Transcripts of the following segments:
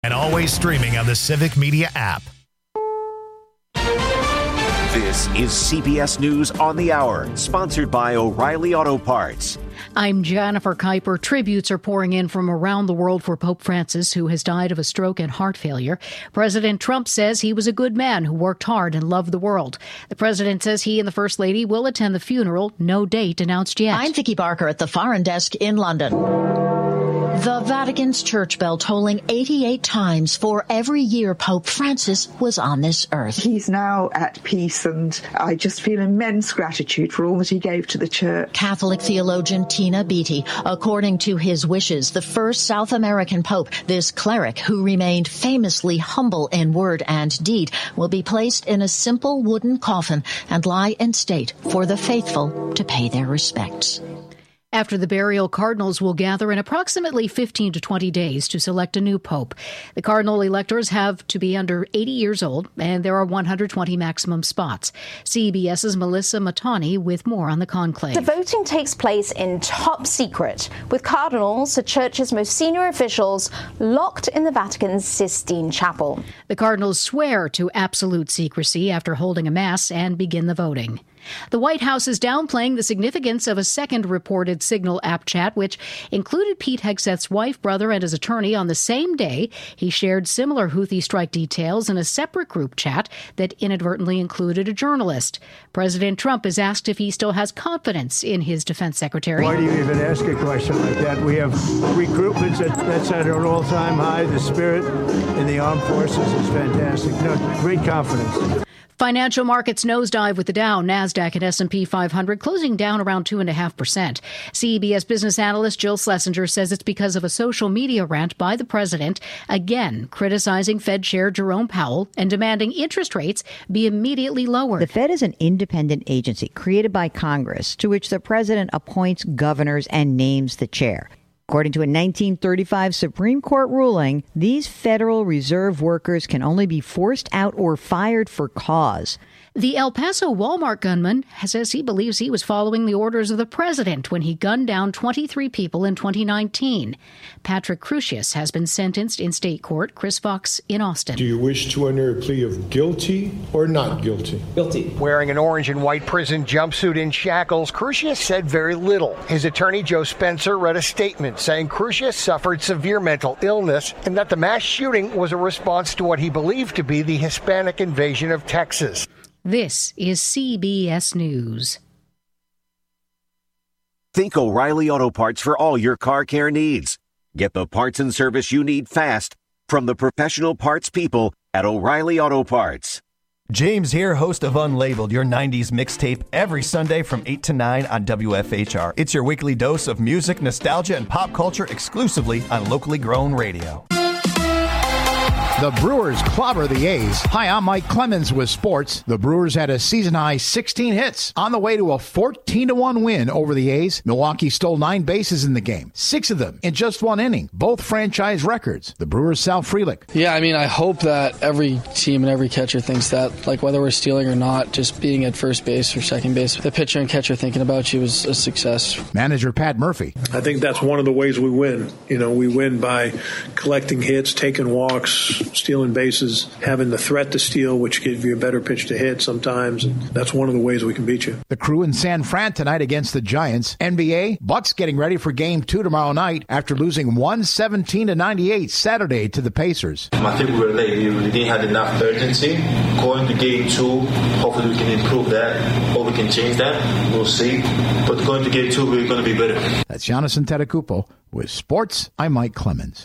And always streaming on the Civic Media app. This is CBS News on the Hour, sponsored by O'Reilly Auto Parts. I'm Jennifer Kuiper. Tributes are pouring in from around the world for Pope Francis, who has died of a stroke and heart failure. President Trump says he was a good man who worked hard and loved the world. The president says he and the First Lady will attend the funeral. No date announced yet. I'm Vicki Barker at the Foreign Desk in London. The Vatican's church bell tolling 88 times for every year Pope Francis was on this earth. He's now at peace, and I just feel immense gratitude for all that he gave to the church. Catholic theologian Tina Beattie. According to his wishes, the first South American pope, this cleric who remained famously humble in word and deed, will be placed in a simple wooden coffin and lie in state for the faithful to pay their respects. After the burial, cardinals will gather in approximately 15 to 20 days to select a new pope. The cardinal electors have to be under 80 years old, and there are 120 maximum spots. CBS's Melissa Matani with more on the conclave. The voting takes place in top secret, with cardinals, the church's most senior officials, locked in the Vatican's Sistine Chapel. The cardinals swear to absolute secrecy after holding a mass and begin the voting. The White House is downplaying the significance of a second reported Signal app chat, which included Pete Hegseth's wife, brother, and his attorney on the same day. He shared similar Houthi strike details in a separate group chat that inadvertently included a journalist. President Trump is asked if he still has confidence in his defense secretary. Why do you even ask a question like that? We have recruitments that's at an all-time high. The spirit in the armed forces is fantastic. No, great confidence. Financial markets nosedive with the Dow, NASDAQ, and S&P 500 closing down around 2.5%. CBS business analyst Jill Schlesinger says it's because of a social media rant by the president, again criticizing Fed Chair Jerome Powell and demanding interest rates be immediately lowered. The Fed is an independent agency created by Congress to which the president appoints governors and names the chair. According to a 1935 Supreme Court ruling, these Federal Reserve workers can only be forced out or fired for cause. The El Paso Walmart gunman says he believes he was following the orders of the president when he gunned down 23 people in 2019. Patrick Crusius has been sentenced in state court. Chris Fox in Austin. Do you wish to enter a plea of guilty or not guilty? Guilty. Wearing an orange and white prison jumpsuit in shackles, Crusius said very little. His attorney, Joe Spencer, read a statement saying Crusius suffered severe mental illness and that the mass shooting was a response to what he believed to be the Hispanic invasion of Texas. This is CBS News. Think O'Reilly Auto Parts for all your car care needs. Get the parts and service you need fast from the professional parts people at O'Reilly Auto Parts. James here, host of Unlabeled, your 90s mixtape, every Sunday from 8 to 9 on WFHR. It's your weekly dose of music, nostalgia, and pop culture exclusively on locally grown radio. The Brewers clobber the A's. Hi, I'm Mike Clemens with sports. The Brewers had a season-high 16 hits on the way to a 14-1 win over the A's. Milwaukee stole 9 bases in the game, 6 of them in just 1 inning, both franchise records. The Brewers' Sal Frelick. Yeah, I mean, I hope that every team and every catcher thinks that, like whether we're stealing or not, just being at first base or second base, the pitcher and catcher thinking about you is a success. Manager Pat Murphy. I think that's one of the ways we win. You know, we win by collecting hits, taking walks, stealing bases, having the threat to steal, which gives you a better pitch to hit sometimes. And that's one of the ways we can beat you. The Crew in San Fran tonight against the Giants. NBA, Bucks getting ready for Game 2 tomorrow night after losing 117-98 Saturday to the Pacers. I think we were late. We didn't have enough urgency. Going to Game 2, hopefully we can improve that, or we can change that. We'll see. But going to Game 2, we're going to be better. That's Giannis Antetokounmpo. With sports, I'm Mike Clemens.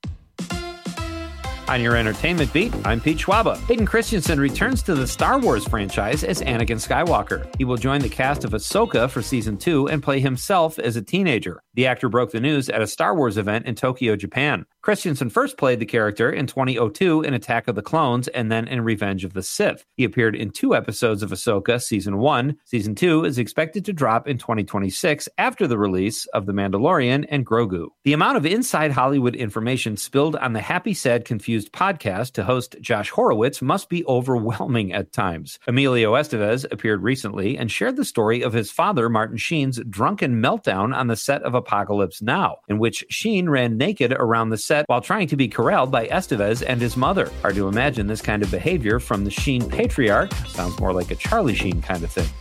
On your entertainment beat, I'm Pete Schwaba. Hayden Christensen returns to the Star Wars franchise as Anakin Skywalker. He will join the cast of Ahsoka for Season 2 and play himself as a teenager. The actor broke the news at a Star Wars event in Tokyo, Japan. Christensen first played the character in 2002 in Attack of the Clones and then in Revenge of the Sith. He appeared in 2 episodes of Ahsoka Season 1. Season 2 is expected to drop in 2026 after the release of The Mandalorian and Grogu. The amount of inside Hollywood information spilled on the Happy Sad Confused podcast to host Josh Horowitz must be overwhelming at times. Emilio Estevez appeared recently and shared the story of his father, Martin Sheen's drunken meltdown on the set of Apocalypse Now, in which Sheen ran naked around the set upset while trying to be corralled by Estevez and his mother. Hard to imagine this kind of behavior from the Sheen patriarch. Sounds more like a Charlie Sheen kind of thing.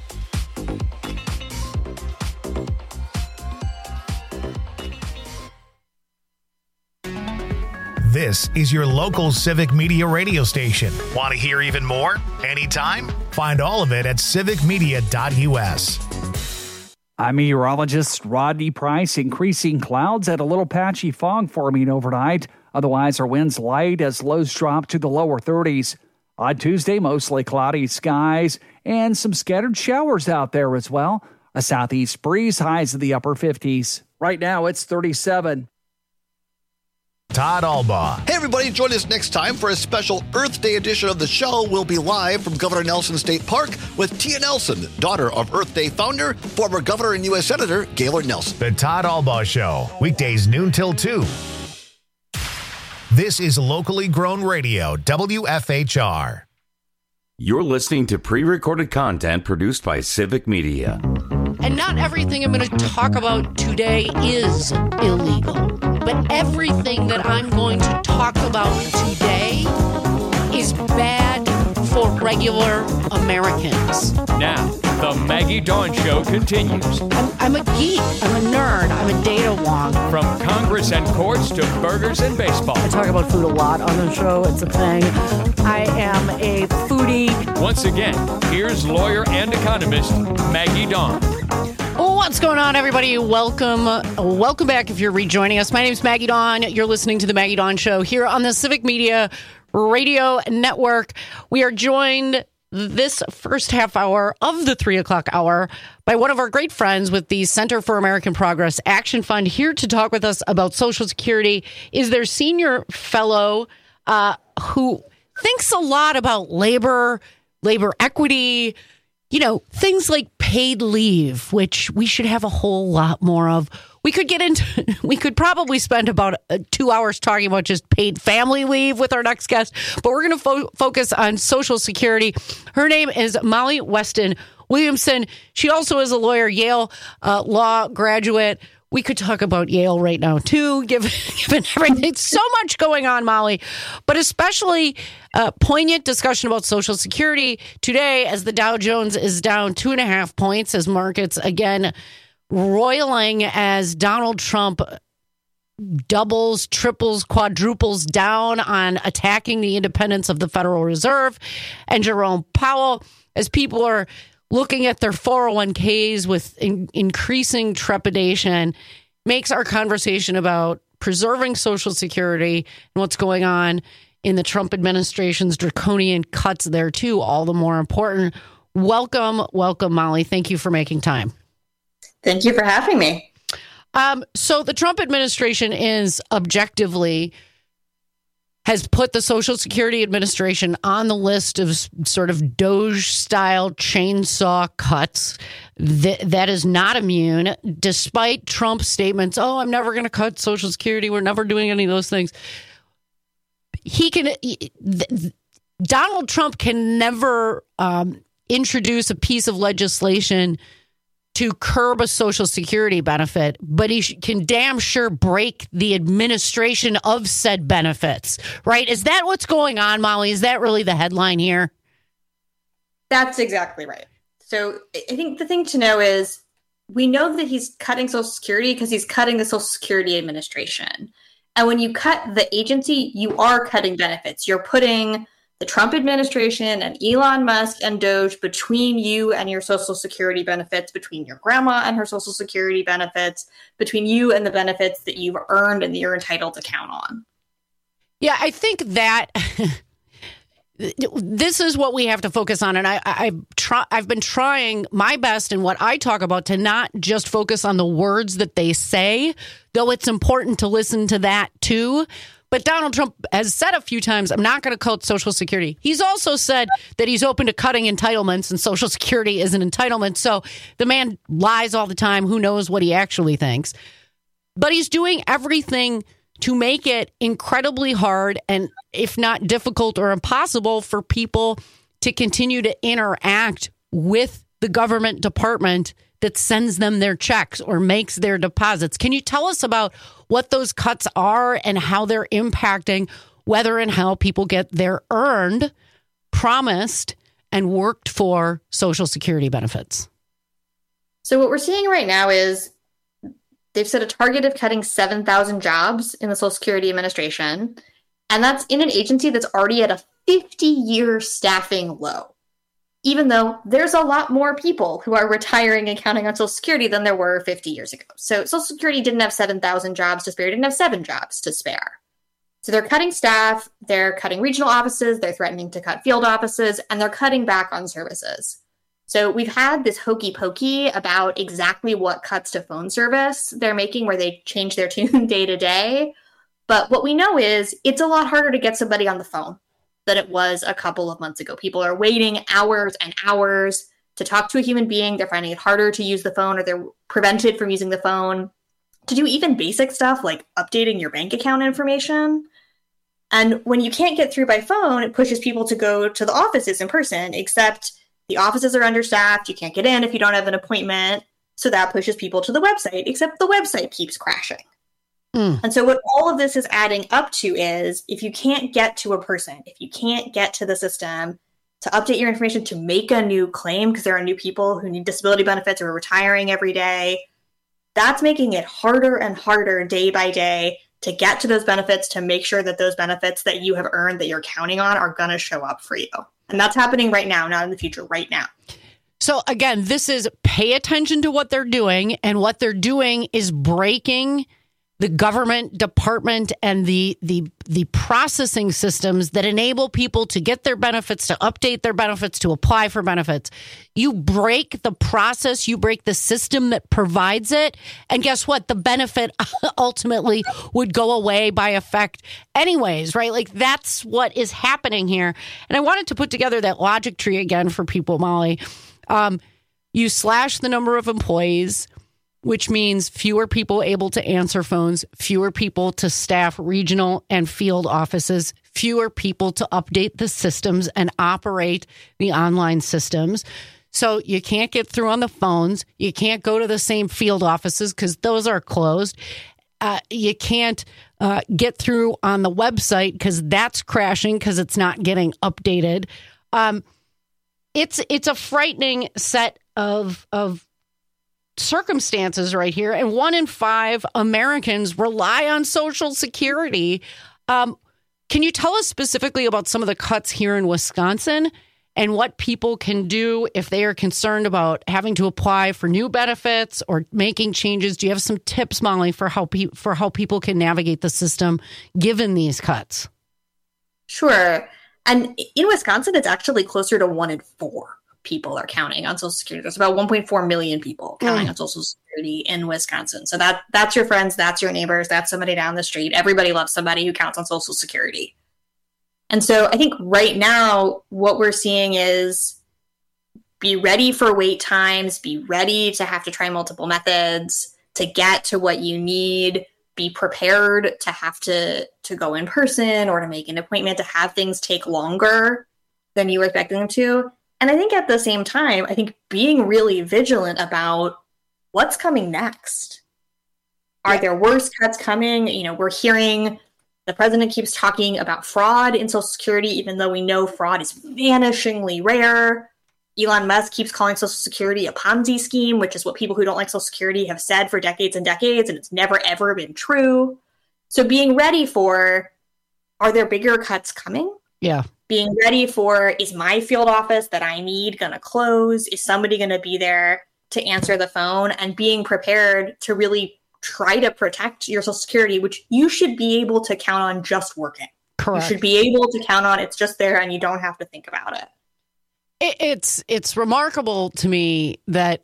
This is your local Civic Media radio station. Want to hear even more? Anytime? Find all of it at civicmedia.us. I'm meteorologist Rodney Price. Increasing clouds and a little patchy fog forming overnight. Otherwise, our winds light as lows drop to the lower 30s. On Tuesday, mostly cloudy skies and some scattered showers out there as well. A southeast breeze, highs in the upper 50s. Right now, it's 37. Todd Albaugh. Hey, everybody, join us next time for a special Earth Day edition of the show. We'll be live from Governor Nelson State Park with Tia Nelson, daughter of Earth Day founder, former Governor and U.S. Senator Gaylord Nelson. The Todd Albaugh Show, weekdays noon till 2. This is locally grown radio, WFHR. You're listening to pre-recorded content produced by Civic Media. And not everything I'm going to talk about today is illegal. But everything that I'm going to talk about today is bad for regular Americans. Now, the Maggie Dawn Show continues. I'm a geek. I'm a nerd. I'm a data wonk. From Congress and courts to burgers and baseball. I talk about food a lot on the show. It's a thing. I am a foodie. Once again, here's lawyer and economist Maggie Dawn. What's going on, everybody? Welcome back if you're rejoining us. My name is Maggie Dawn. You're listening to the Maggie Dawn Show here on the Civic Media Radio Network. We are joined this first half hour of the 3 o'clock hour by one of our great friends with the Center for American Progress Action Fund. Here to talk with us about Social Security is their senior fellow who thinks a lot about labor equity, things like paid leave, which we should have a whole lot more of. We could probably spend about 2 hours talking about just paid family leave with our next guest, but we're going to focus on Social Security. Her name is Molly Weston Williamson. She also is a lawyer, Yale law graduate. We could talk about Yale right now, too, given everything. So much going on, Molly, but especially poignant discussion about Social Security today as the Dow Jones is down 2.5 points as markets, again, roiling as Donald Trump doubles, triples, quadruples down on attacking the independence of the Federal Reserve, and Jerome Powell, as people are looking at their 401ks with increasing trepidation, makes our conversation about preserving Social Security and what's going on in the Trump administration's draconian cuts there, too, all the more important. Welcome, Molly. Thank you for making time. Thank you for having me. So the Trump administration has put the Social Security Administration on the list of sort of Doge-style chainsaw cuts. That is not immune, despite Trump's statements, I'm never going to cut Social Security. We're never doing any of those things. Donald Trump can never introduce a piece of legislation to curb a Social Security benefit, but he can damn sure break the administration of said benefits, right? Is that what's going on, Molly? Is that really the headline here? That's exactly right. So I think the thing to know is we know that he's cutting Social Security because he's cutting the Social Security Administration. And when you cut the agency, you are cutting benefits. You're putting the Trump administration and Elon Musk and Doge between you and your Social Security benefits, between your grandma and her Social Security benefits, between you and the benefits that you've earned and that you're entitled to count on. Yeah, I think that this is what we have to focus on. And I've been trying my best in what I talk about to not just focus on the words that they say, though it's important to listen to that too. But Donald Trump has said a few times, I'm not going to cut Social Security. He's also said that he's open to cutting entitlements, and Social Security is an entitlement. So the man lies all the time. Who knows what he actually thinks? But he's doing everything to make it incredibly hard and, if not difficult or impossible, for people to continue to interact with the government department that sends them their checks or makes their deposits. Can you tell us about what those cuts are and how they're impacting whether and how people get their earned, promised, and worked for Social Security benefits? So what we're seeing right now is they've set a target of cutting 7,000 jobs in the Social Security Administration, and that's in an agency that's already at a 50-year staffing low, even though there's a lot more people who are retiring and counting on Social Security than there were 50 years ago. So Social Security didn't have 7,000 jobs to spare, it didn't have 7 jobs to spare. So they're cutting staff, they're cutting regional offices, they're threatening to cut field offices, and they're cutting back on services. So we've had this hokey pokey about exactly what cuts to phone service they're making, where they change their tune day to day. But what we know is it's a lot harder to get somebody on the phone than it was a couple of months ago. People are waiting hours and hours to talk to a human being. They're finding it harder to use the phone, or they're prevented from using the phone to do even basic stuff like updating your bank account information. And when you can't get through by phone, it pushes people to go to the offices in person, except the offices are understaffed. You can't get in if you don't have an appointment. So that pushes people to the website, except the website keeps crashing. And so what all of this is adding up to is if you can't get to a person, if you can't get to the system to update your information, to make a new claim, because there are new people who need disability benefits or are retiring every day, that's making it harder and harder day by day to get to those benefits, to make sure that those benefits that you have earned, that you're counting on, are going to show up for you. And that's happening right now, not in the future, right now. So again, this is pay attention to what they're doing, and what they're doing is breaking the government department and the processing systems that enable people to get their benefits, to update their benefits, to apply for benefits. You break the process, you break the system that provides it, and guess what? The benefit ultimately would go away by effect anyways, right? Like, that's what is happening here. And I wanted to put together that logic tree again for people, Molly. You slash the number of employees, which means fewer people able to answer phones, fewer people to staff regional and field offices, fewer people to update the systems and operate the online systems. So you can't get through on the phones. You can't go to the same field offices because those are closed. You can't get through on the website because that's crashing because it's not getting updated. It's a frightening set of circumstances right here, and 1 in 5 Americans rely on Social Security. Can you tell us specifically about some of the cuts here in Wisconsin and what people can do if they are concerned about having to apply for new benefits or making changes? Do you have some tips, Molly, for how people can navigate the system given these cuts? Sure. And in Wisconsin, it's actually closer to 1 in 4 people are counting on Social Security. There's about 1.4 million people counting on Social Security in Wisconsin. So that's your friends, that's your neighbors, that's somebody down the street. Everybody loves somebody who counts on Social Security. And so I think right now what we're seeing is be ready for wait times, be ready to have to try multiple methods to get to what you need, be prepared to have to go in person or to make an appointment, to have things take longer than you were expecting them to. And I think at the same time, I think being really vigilant about what's coming next. Are there worse cuts coming? You know, we're hearing the president keeps talking about fraud in Social Security, even though we know fraud is vanishingly rare. Elon Musk keeps calling Social Security a Ponzi scheme, which is what people who don't like Social Security have said for decades and decades, and it's never, ever been true. So being ready for, are there bigger cuts coming? Yeah. Being ready for, is my field office that I need going to close? Is somebody going to be there to answer the phone? And being prepared to really try to protect your Social Security, which you should be able to count on just working. Correct. You should be able to count on it's just there and you don't have to think about it. It's remarkable to me that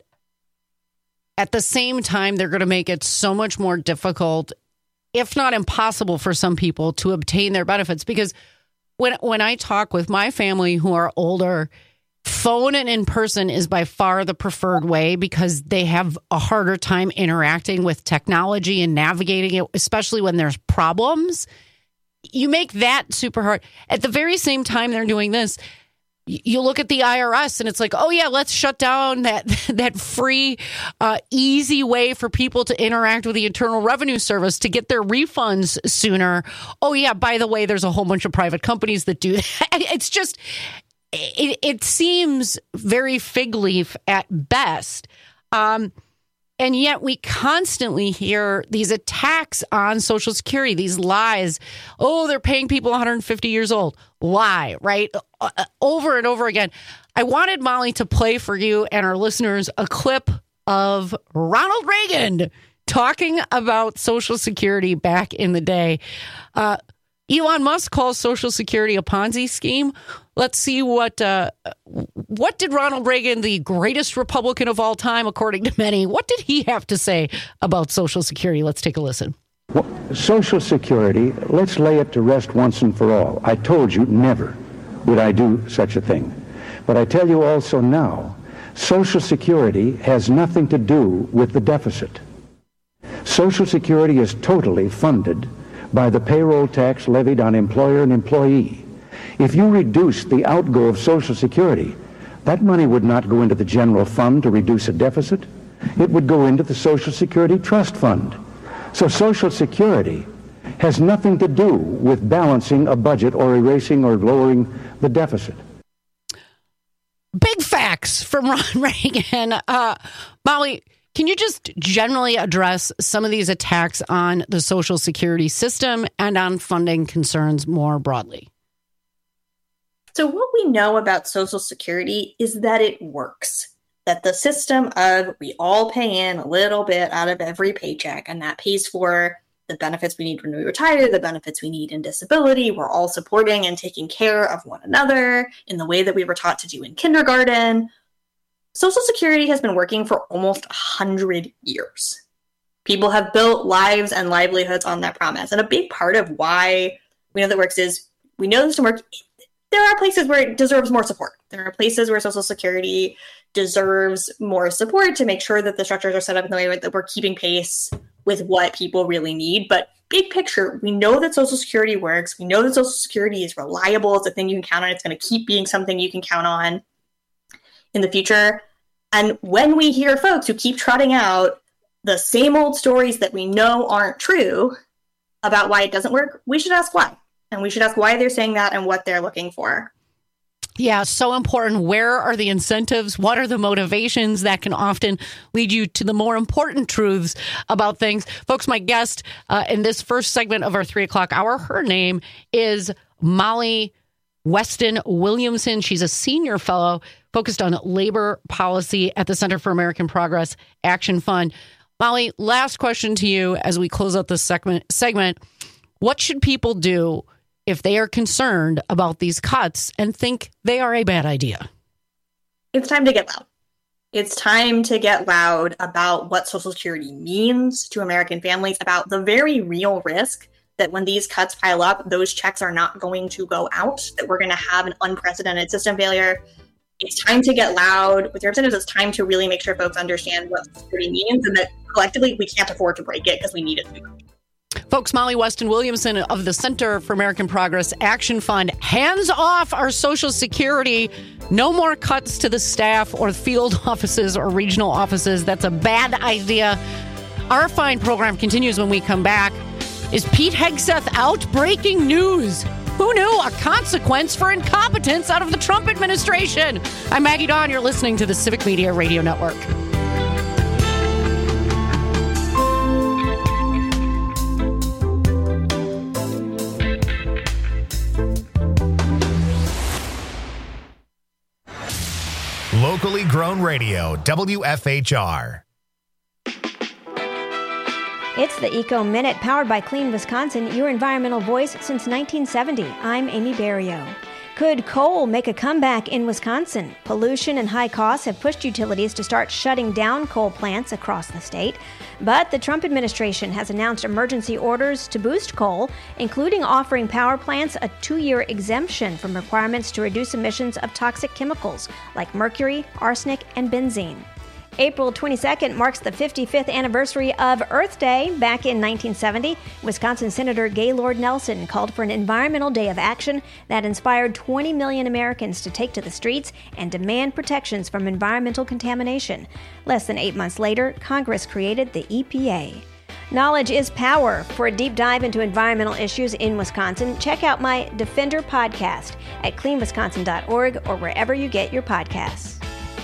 at the same time, they're going to make it so much more difficult, if not impossible, for some people to obtain their benefits. Because when I talk with my family who are older, phone and in person is by far the preferred way because they have a harder time interacting with technology and navigating it, especially when there's problems. You make that super hard. At the very same time they're doing this, you look at the IRS and it's like, oh yeah, let's shut down that free, easy way for people to interact with the Internal Revenue Service to get their refunds sooner. Oh yeah, by the way, there's a whole bunch of private companies that do that. It's just, it seems very fig leaf at best. And yet we constantly hear these attacks on Social Security, these lies. Oh, they're paying people 150 years old. Lie, right? Over and over again. I wanted Molly to play for you and our listeners a clip of Ronald Reagan talking about Social Security back in the day. Elon Musk calls Social Security a Ponzi scheme. Let's see what did Ronald Reagan, the greatest Republican of all time, according to many, what did he have to say about Social Security? Let's take a listen. Well, Social Security, let's lay it to rest once and for all. I told you never would I do such a thing. But I tell you also now, Social Security has nothing to do with the deficit. Social Security is totally funded by the payroll tax levied on employer and employee. If you reduce the outgo of Social Security, that money would not go into the general fund to reduce a deficit. It would go into the Social Security Trust Fund. So Social Security has nothing to do with balancing a budget or erasing or lowering the deficit. Big facts from Ron Reagan. Molly, can you just generally address some of these attacks on the Social Security system and on funding concerns more broadly? So what we know about Social Security is that it works. That the system of we all pay in a little bit out of every paycheck, and that pays for the benefits we need when we retire, the benefits we need in disability. We're all supporting and taking care of one another in the way that we were taught to do in kindergarten. Social Security has been working for almost 100 years. People have built lives and livelihoods on that promise. And a big part of why we know that works is we know this to work. There are places where it deserves more support. There are places where Social Security deserves more support to make sure that the structures are set up in the way that we're keeping pace with what people really need. But big picture, we know that Social Security works. We know that Social Security is reliable. It's a thing you can count on. It's going to keep being something you can count on in the future. And when we hear folks who keep trotting out the same old stories that we know aren't true about why it doesn't work, we should ask why. And we should ask why they're saying that and what they're looking for. Yeah, so important. Where are the incentives? What are the motivations that can often lead you to the more important truths about things? Folks, my guest in this first segment of our 3 o'clock hour, her name is Molly Weston Williamson. She's a senior fellow focused on labor policy at the Center for American Progress Action Fund. Molly, last question to you as we close out this segment. What should people do if they are concerned about these cuts and think they are a bad idea? It's time to get loud. It's time to get loud about what Social Security means to American families, about the very real risk that when these cuts pile up, those checks are not going to go out, that we're going to have an unprecedented system failure. It's time to get loud with your representatives. It's time to really make sure folks understand what Social Security means and that collectively we can't afford to break it because we need it to be. Folks, Molly Weston Williamson of the Center for American Progress Action Fund. Hands off our Social Security. No more cuts to the staff or field offices or regional offices. That's a bad idea. Our fine program continues when we come back. Is Pete Hegseth out? Breaking news. Who knew? A consequence for incompetence out of the Trump administration. I'm Maggie Dawn. You're listening to the Civic Media Radio Network. Locally grown radio, WFHR. It's the Eco Minute, powered by Clean Wisconsin, your environmental voice since 1970. I'm Amy Barrio. Could coal make a comeback in Wisconsin? Pollution and high costs have pushed utilities to start shutting down coal plants across the state. But the Trump administration has announced emergency orders to boost coal, including offering power plants a 2-year exemption from requirements to reduce emissions of toxic chemicals like mercury, arsenic, and benzene. April 22nd marks the 55th anniversary of Earth Day. Back in 1970, Wisconsin Senator Gaylord Nelson called for an Environmental Day of action that inspired 20 million Americans to take to the streets and demand protections from environmental contamination. Less than 8 months later, Congress created the EPA. Knowledge is power. For a deep dive into environmental issues in Wisconsin, check out my Defender podcast at cleanwisconsin.org or wherever you get your podcasts.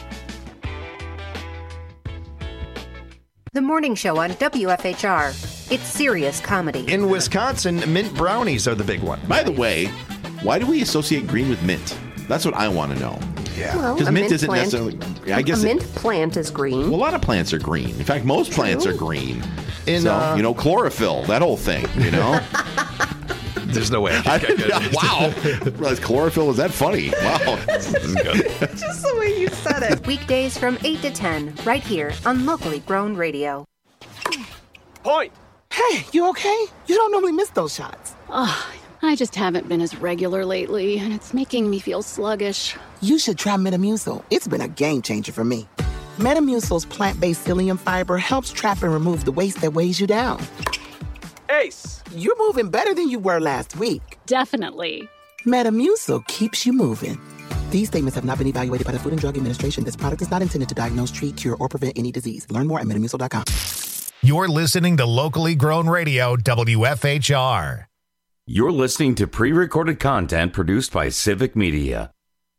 The morning show on WFHR. It's serious comedy. In Wisconsin, mint brownies are the big one. By the way, why do we associate green with mint? That's what I want to know. Yeah. Well, Because a mint mint isn't plant- necessarily... I guess a mint plant is green. well, a lot of plants are green. In fact, most plants are green. In, chlorophyll, that whole thing, you know? There's no way. Wow. Realize chlorophyll is that funny? Wow. This is good. Just the way you said it. Weekdays from 8 to 10, right here on Locally Grown Radio. Point! Hey, you okay? You don't normally miss those shots. Oh, I just haven't been as regular lately, and it's making me feel sluggish. You should try Metamucil. It's been a game changer for me. Metamucil's plant-based psyllium fiber helps trap and remove the waste that weighs you down. Ace, you're moving better than you were last week. Definitely. Metamucil keeps you moving. These statements have not been evaluated by the Food and Drug Administration. This product is not intended to diagnose, treat, cure, or prevent any disease. Learn more at metamucil.com. You're listening to Locally Grown Radio, WFHR. You're listening to pre-recorded content produced by Civic Media.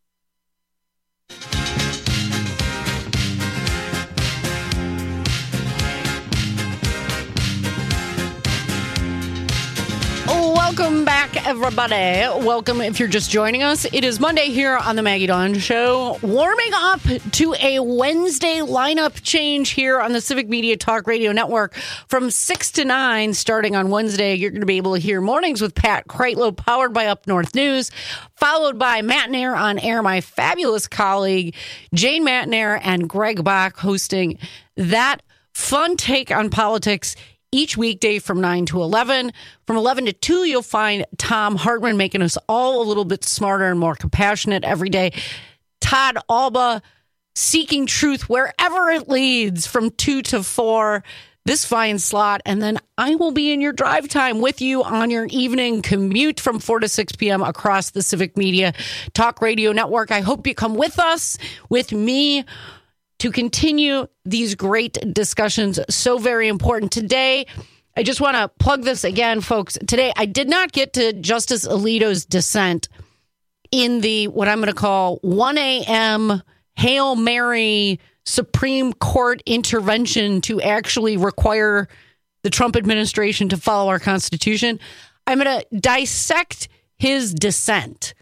Welcome back, everybody. Welcome if you're just joining us. It is Monday here on the Maggie Dawn Show. Warming up to a Wednesday lineup change here on the Civic Media Talk Radio Network. From 6 to 9, starting on Wednesday, you're going to be able to hear Mornings with Pat Kreitlow, powered by Up North News, followed by Matt Nair on air, my fabulous colleague, Jane Matt Nair and Greg Bach, hosting that fun take on politics each weekday from 9 to 11. From 11 to 2, you'll find Tom Hartman making us all a little bit smarter and more compassionate every day. Todd Alba seeking truth wherever it leads from 2 to 4, this fine slot. And then I will be in your drive time with you on your evening commute from 4 to 6 p.m. across the Civic Media Talk Radio Network. I hope you come with us, with me, to continue these great discussions. So very important. Today, I just want to plug this again, folks. Today, I did not get to Justice Alito's dissent in the, what I'm going to call 1 a.m. Hail Mary Supreme Court intervention to actually require the Trump administration to follow our Constitution. I'm going to dissect his dissent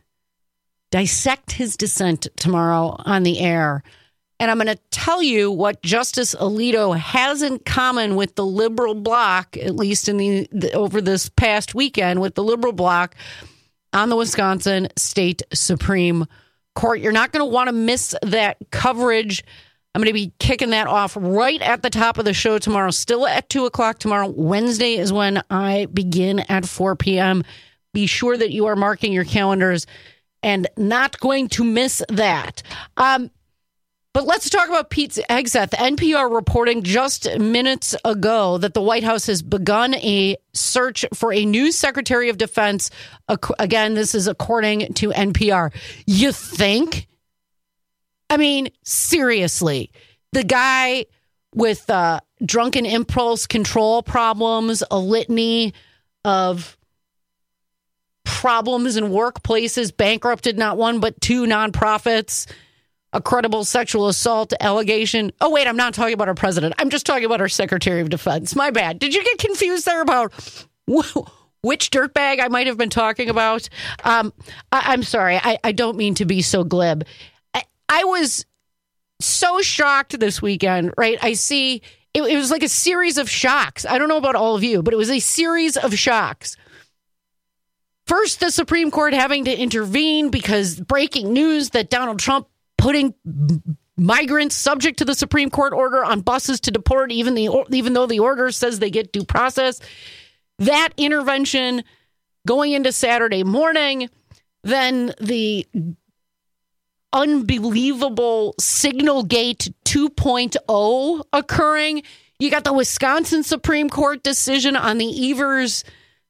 tomorrow on the air. And I'm going to tell you what Justice Alito has in common with the liberal bloc, at least in over this past weekend, with the liberal bloc on the Wisconsin State Supreme Court. You're not going to want to miss that coverage. I'm going to be kicking that off right at the top of the show tomorrow, still at 2 o'clock tomorrow. Wednesday is when I begin at 4 p.m. Be sure that you are marking your calendars and not going to miss that. But let's talk about Pete Hegseth. NPR reporting just minutes ago that the White House has begun a search for a new Secretary of Defense. Again, this is according to NPR. You think? I mean, seriously, the guy with drunken impulse control problems, a litany of problems in workplaces, bankrupted not one but two nonprofits, a credible sexual assault allegation. Oh, wait, I'm not talking about our president. I'm just talking about our Secretary of Defense. My bad. Did you get confused there about which dirtbag I might have been talking about? I'm sorry. I don't mean to be so glib. I was so shocked this weekend, right? I see it was like a series of shocks. I don't know about all of you, but it was a series of shocks. First, the Supreme Court having to intervene because breaking news that Donald Trump putting migrants subject to the Supreme Court order on buses to deport, even though the order says they get due process. That intervention going into Saturday morning, then the unbelievable Signalgate 2.0 occurring. You got the Wisconsin Supreme Court decision on the Evers,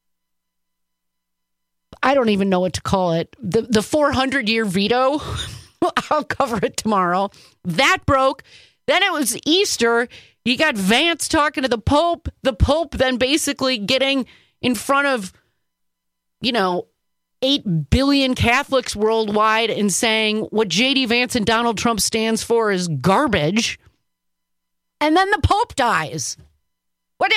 I don't even know what to call it, the 400-year veto. I'll cover it tomorrow. That broke. Then it was Easter. You got Vance talking to the Pope. The Pope then basically getting in front of, 8 billion Catholics worldwide and saying what J.D. Vance and Donald Trump stands for is garbage. And then the Pope dies. What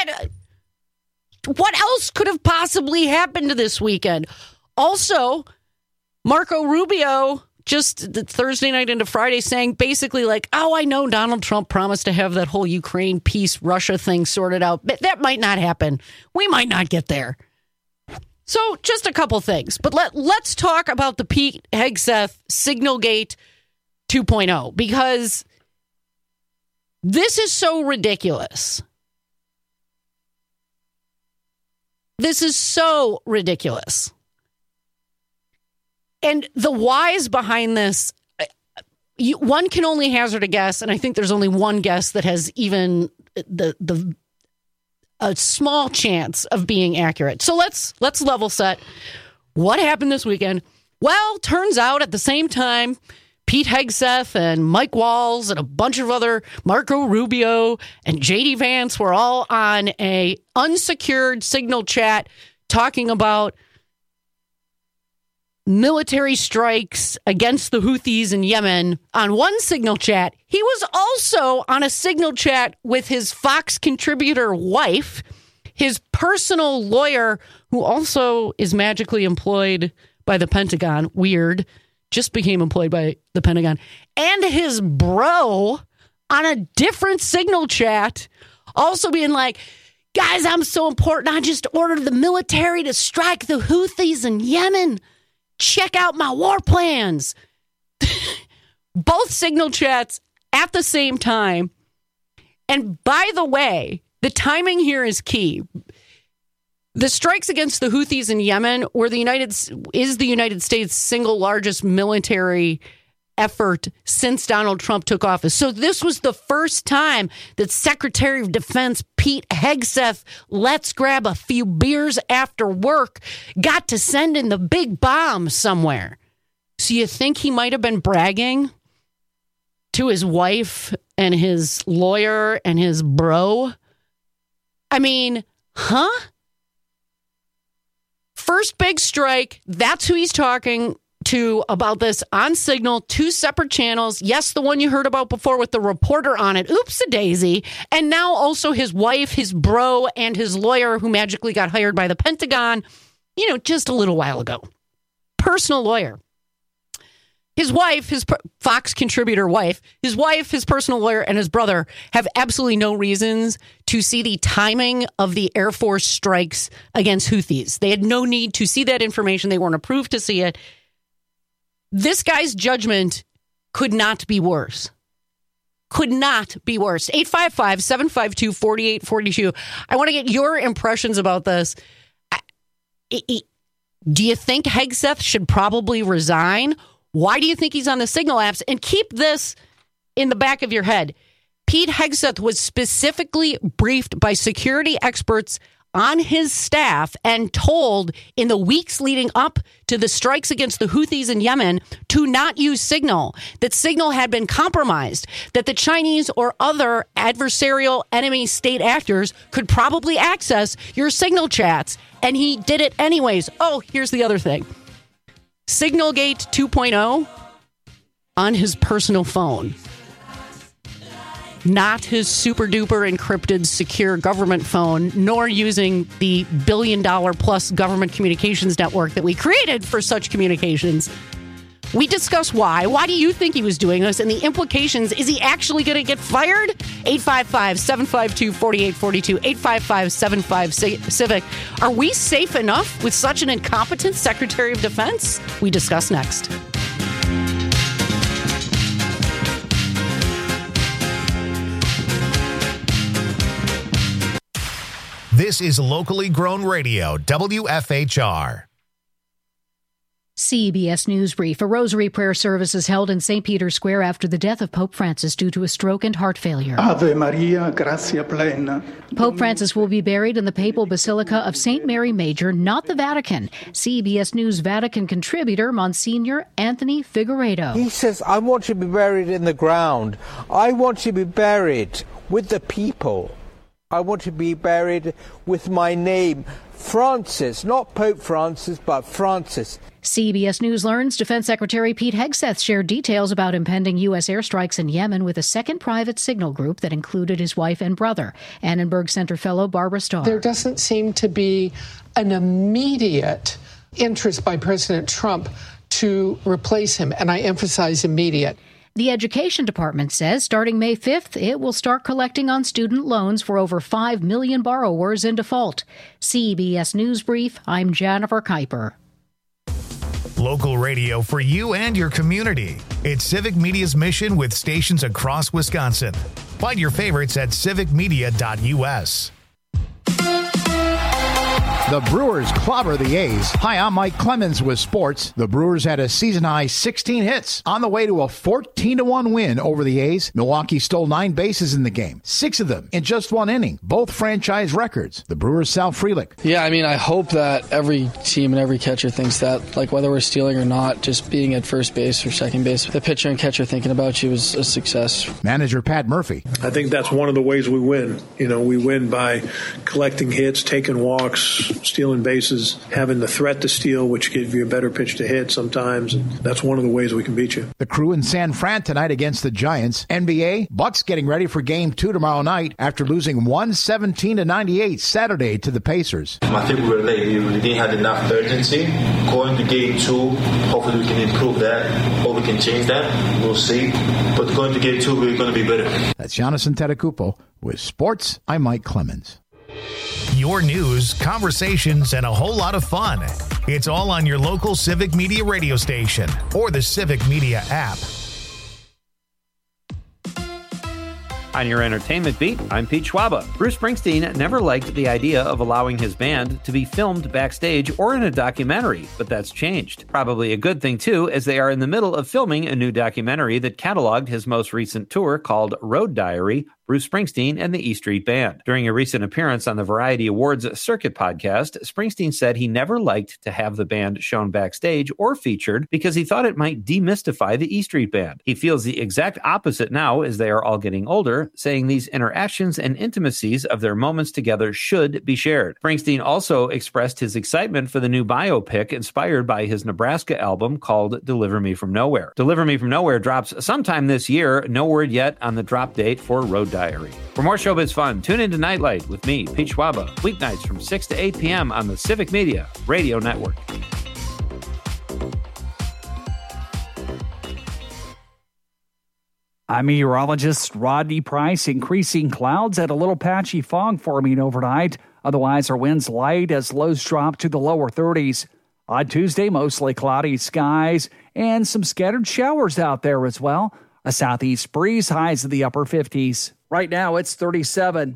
else could have possibly happened this weekend? Also, Marco Rubio, just the Thursday night into Friday, saying basically like, oh, I know Donald Trump promised to have that whole Ukraine peace Russia thing sorted out, but that might not happen. We might not get there. So just a couple things, but let's talk about the Pete Hegseth Signalgate 2.0, because this is so ridiculous. This is so ridiculous. And the whys behind this, one can only hazard a guess, and I think there's only one guess that has even a small chance of being accurate. So let's level set. What happened this weekend? Well, turns out at the same time, Pete Hegseth and Mike Walls and a bunch of other, Marco Rubio and J.D. Vance were all on a unsecured Signal chat talking about military strikes against the Houthis in Yemen. On one Signal chat, he was also on a Signal chat with his Fox contributor wife, his personal lawyer, who also is magically employed by the Pentagon. Weird. Just became employed by the Pentagon. And his bro on a different Signal chat, also being like, guys, I'm so important. I just ordered the military to strike the Houthis in Yemen. Check out my war plans. Both Signal chats at the same time. And by the way, the timing here is key. The strikes against the Houthis in Yemen is the United States' single largest military effort since Donald Trump took office. So this was the first time that Secretary of Defense Pete Hegseth, let's grab a few beers after work, got to send in the big bomb somewhere. So you think he might have been bragging to his wife and his lawyer and his bro? I mean, huh? First big strike, that's who he's talking to about this on Signal, 2 separate channels. Yes, the one you heard about before with the reporter on it. Oops-a-daisy. And now also his wife, his bro, and his lawyer who magically got hired by the Pentagon, just a little while ago. Personal lawyer. His wife, his Fox contributor wife, his personal lawyer, and his brother have absolutely no reasons to see the timing of the Air Force strikes against Houthis. They had no need to see that information. They weren't approved to see it. This guy's judgment could not be worse. Could not be worse. 855-752-4842. I want to get your impressions about this. Do you think Hegseth should probably resign? Why do you think he's on the Signal apps? And keep this in the back of your head. Pete Hegseth was specifically briefed by security experts on his staff and told in the weeks leading up to the strikes against the Houthis in Yemen to not use Signal, that Signal had been compromised, that the Chinese or other adversarial enemy state actors could probably access your Signal chats, and he did it anyways. Oh, here's the other thing. Signalgate 2.0 on his personal phone. Not his super duper encrypted secure government phone, nor using the $1 billion plus government communications network that we created for such communications. We discuss why. Why do you think he was doing this? And the implications, is he actually going to get fired? 855-752-4842, 855-75-CIVIC. Are we safe enough with such an incompetent Secretary of Defense? We discuss next. This is locally grown radio, WFHR. CBS News Brief. A rosary prayer service is held in St. Peter's Square after the death of Pope Francis due to a stroke and heart failure. Ave Maria, gratia plena. Pope Francis will be buried in the Papal Basilica of St. Mary Major, not the Vatican. CBS News Vatican contributor Monsignor Anthony Figueredo. He says, I want to be buried in the ground. I want to be buried with the people. I want to be buried with my name, Francis, not Pope Francis, but Francis. CBS News learns Defense Secretary Pete Hegseth shared details about impending U.S. airstrikes in Yemen with a second private signal group that included his wife and brother. Annenberg Center fellow Barbara Starr. There doesn't seem to be an immediate interest by President Trump to replace him, and I emphasize immediate. The Education Department says starting May 5th, it will start collecting on student loans for over 5 million borrowers in default. CBS News Brief, I'm Jennifer Kuiper. Local radio for you and your community. It's Civic Media's mission with stations across Wisconsin. Find your favorites at civicmedia.us. The Brewers clobber the A's. Hi, I'm Mike Clemens with sports. The Brewers had a season-high 16 hits on the way to a 14-1 win over the A's. Milwaukee stole 9 bases in the game, 6 of them in just 1 inning, both franchise records. The Brewers' Sal Frelick. Yeah, I mean, I hope that every team and every catcher thinks that, like whether we're stealing or not, just being at first base or second base, the pitcher and catcher thinking about you is a success. Manager Pat Murphy. I think that's one of the ways we win. We win by collecting hits, taking walks, stealing bases, having the threat to steal, which gives you a better pitch to hit sometimes. And that's one of the ways we can beat you. The Crew in San Fran tonight against the Giants. NBA, Bucks getting ready for Game 2 tomorrow night after losing 117-98 Saturday to the Pacers. I think we were late. We didn't have enough urgency. Going to Game 2, hopefully we can improve that, or we can change that. We'll see. But going to Game 2, we're going to be better. That's Giannis Antetokounmpo. With sports, I'm Mike Clemens. Your news, conversations, and a whole lot of fun. It's all on your local Civic Media radio station or the Civic Media app. On your entertainment beat, I'm Pete Schwaba. Bruce Springsteen never liked the idea of allowing his band to be filmed backstage or in a documentary, but that's changed. Probably a good thing, too, as they are in the middle of filming a new documentary that cataloged his most recent tour called Road Diary, Bruce Springsteen and the E Street Band. During a recent appearance on the Variety Awards Circuit podcast, Springsteen said he never liked to have the band shown backstage or featured because he thought it might demystify the E Street Band. He feels the exact opposite now as they are all getting older, saying these interactions and intimacies of their moments together should be shared. Springsteen also expressed his excitement for the new biopic inspired by his Nebraska album called Deliver Me From Nowhere. Deliver Me From Nowhere drops sometime this year. No word yet on the drop date for Road Diary. For more showbiz fun, tune into Nightlight with me, Pete Schwaba, weeknights from 6 to 8 p.m. on the Civic Media Radio Network. I'm meteorologist Rodney Price. Increasing clouds and a little patchy fog forming overnight. Otherwise, our winds light as lows drop to the lower 30s. On Tuesday, mostly cloudy skies and some scattered showers out there as well. A southeast breeze, highs in the upper 50s. Right now, it's 37.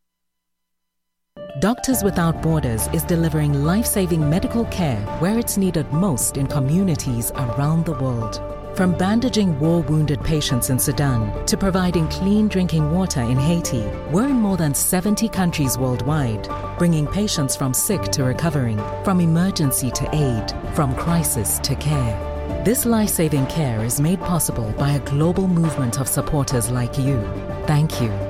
Doctors Without Borders is delivering life-saving medical care where it's needed most in communities around the world. From bandaging war-wounded patients in Sudan to providing clean drinking water in Haiti, we're in more than 70 countries worldwide, bringing patients from sick to recovering, from emergency to aid, from crisis to care. This life-saving care is made possible by a global movement of supporters like you. Thank you.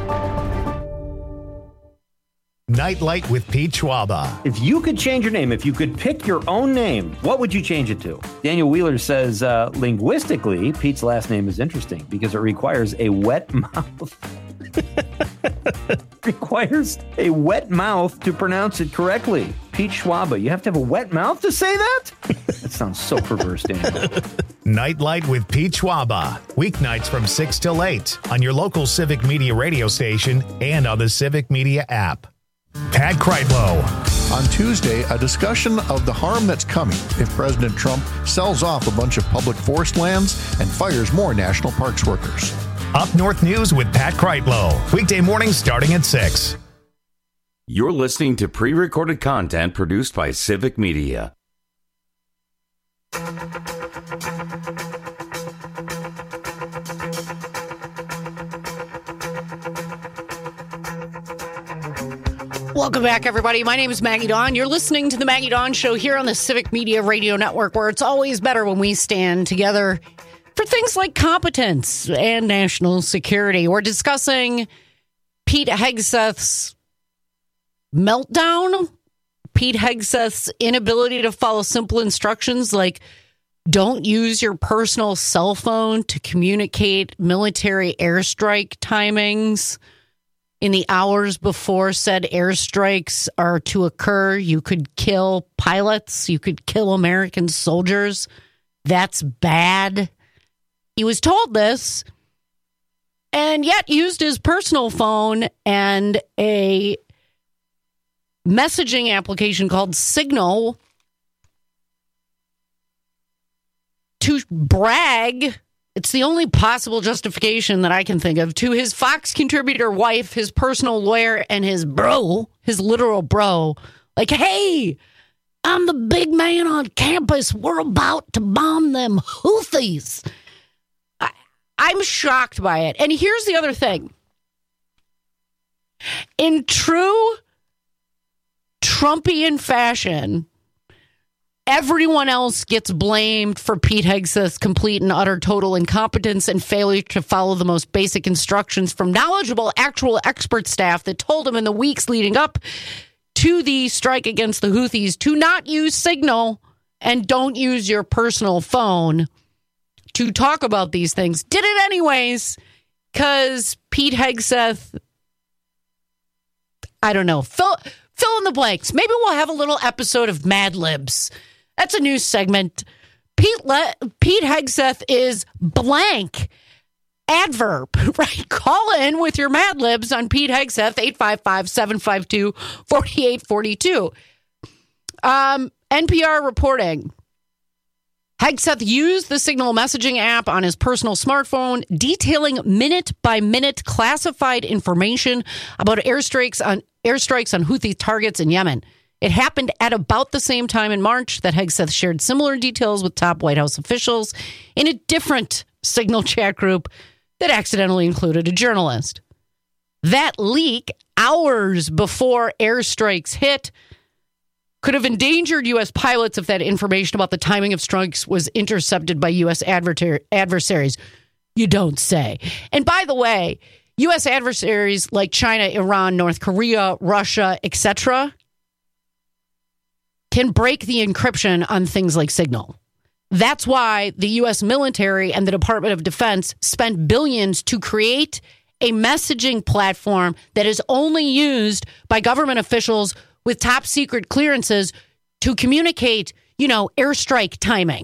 Nightlight with Pete Schwaba. If you could change your name, if you could pick your own name, what would you change it to? Daniel Wheeler says, linguistically, Pete's last name is interesting because it requires a wet mouth. Requires a wet mouth to pronounce it correctly. Pete Schwaba, you have to have a wet mouth to say that? That sounds so perverse, Daniel. Nightlight with Pete Schwaba. Weeknights from 6 till 8 on your local Civic Media radio station and on the Civic Media app. Pat Kreitlow. On Tuesday, a discussion of the harm that's coming if President Trump sells off a bunch of public forest lands and fires more national parks workers. Up North News with Pat Kreitlow. Weekday mornings starting at 6. You're listening to pre-recorded content produced by Civic Media. Welcome back, everybody. My name is Maggie Dawn. You're listening to the Maggie Dawn Show here on the Civic Media Radio Network, where it's always better when we stand together for things like competence and national security. We're discussing Pete Hegseth's meltdown, Pete Hegseth's inability to follow simple instructions like don't use your personal cell phone to communicate military airstrike timings in the hours before said airstrikes are to occur. You could kill pilots. You could kill American soldiers. That's bad. He was told this and yet used his personal phone and a messaging application called Signal to brag. It's the only possible justification that I can think of to his Fox contributor wife, his personal lawyer, and his bro, his literal bro. Like, hey, I'm the big man on campus. We're about to bomb them Houthis. I'm shocked by it. And here's the other thing. In true Trumpian fashion, everyone else gets blamed for Pete Hegseth's complete and utter total incompetence and failure to follow the most basic instructions from knowledgeable, actual expert staff that told him in the weeks leading up to the strike against the Houthis to not use Signal and don't use your personal phone to talk about these things. Did it anyways, because Pete Hegseth, I don't know, fill in the blanks. Maybe we'll have a little episode of Mad Libs. That's a new segment. Pete Hegseth is blank. Adverb, right? Call in with your Mad Libs on Pete Hegseth, 855-752-4842. NPR reporting. Hegseth used the Signal messaging app on his personal smartphone, detailing minute-by-minute classified information about airstrikes on Houthi targets in Yemen. It happened at about the same time in March that Hegseth shared similar details with top White House officials in a different Signal chat group that accidentally included a journalist. That leak, hours before airstrikes hit, could have endangered U.S. pilots if that information about the timing of strikes was intercepted by U.S. adversaries. You don't say. And by the way, U.S. adversaries like China, Iran, North Korea, Russia, etc., can break the encryption on things like Signal. That's why the U.S. military and the Department of Defense spent billions to create a messaging platform that is only used by government officials with top secret clearances to communicate, airstrike timing.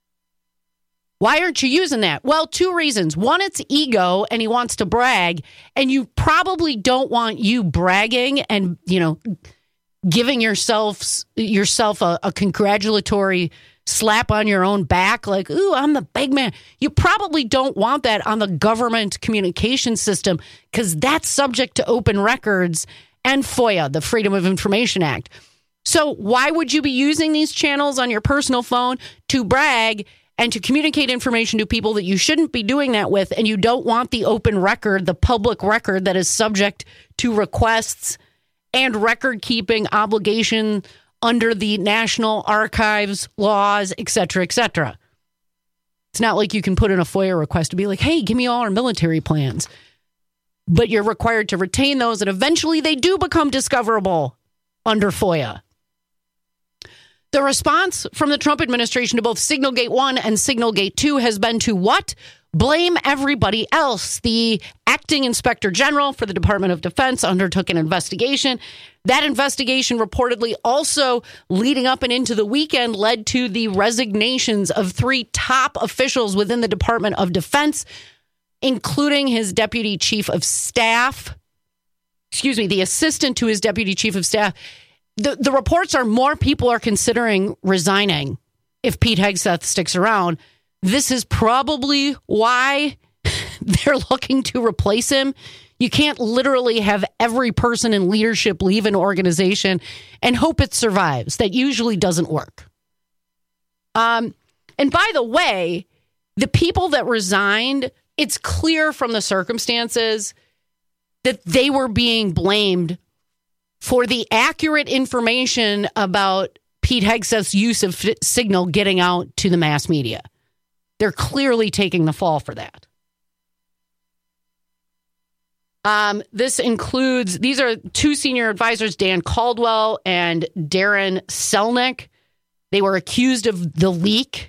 Why aren't you using that? Well, two reasons. One, it's ego, and he wants to brag, and you probably don't want you bragging and, giving yourself a congratulatory slap on your own back, like, ooh, I'm the big man. You probably don't want that on the government communication system because that's subject to open records and FOIA, the Freedom of Information Act. So why would you be using these channels on your personal phone to brag and to communicate information to people that you shouldn't be doing that with, and you don't want the open record, the public record that is subject to requests and record-keeping obligation under the National Archives laws, et cetera, et cetera. It's not like you can put in a FOIA request to be like, hey, give me all our military plans. But you're required to retain those, and eventually they do become discoverable under FOIA. The response from the Trump administration to both Signalgate 1 and Signalgate 2 has been to what? Blame everybody else. The acting inspector general for the Department of Defense undertook an investigation. That investigation reportedly also leading up and into the weekend led to the resignations of 3 top officials within the Department of Defense, including his deputy chief of staff, the assistant to his deputy chief of staff. The reports are more people are considering resigning if Pete Hegseth sticks around. This is probably why they're looking to replace him. You can't literally have every person in leadership leave an organization and hope it survives. That usually doesn't work. And by the way, the people that resigned, it's clear from the circumstances that they were being blamed for the accurate information about Pete Hegseth's use of Signal getting out to the mass media. They're clearly taking the fall for that. This includes, these are two senior advisors, Dan Caldwell and Darren Selnick. They were accused of the leak.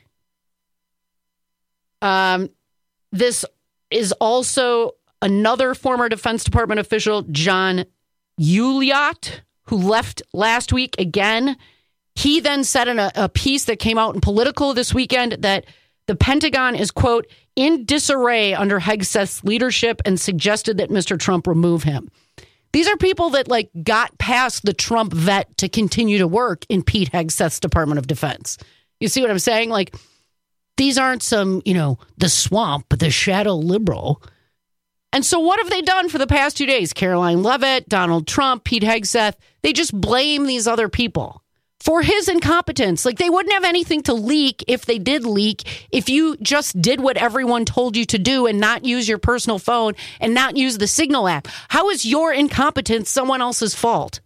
This is also another former Defense Department official, John Uliot, who left last week again. He then said in a piece that came out in Politico this weekend that the Pentagon is, quote, in disarray under Hegseth's leadership and suggested that Mr. Trump remove him. These are people that got past the Trump vet to continue to work in Pete Hegseth's Department of Defense. You see what I'm saying? These aren't some, the swamp, the shadow liberal. And so what have they done for the past 2 days? Caroline Leavitt, Donald Trump, Pete Hegseth, they just blame these other people for his incompetence. They wouldn't have anything to leak if they did leak, if you just did what everyone told you to do and not use your personal phone and not use the Signal app. How is your incompetence someone else's fault?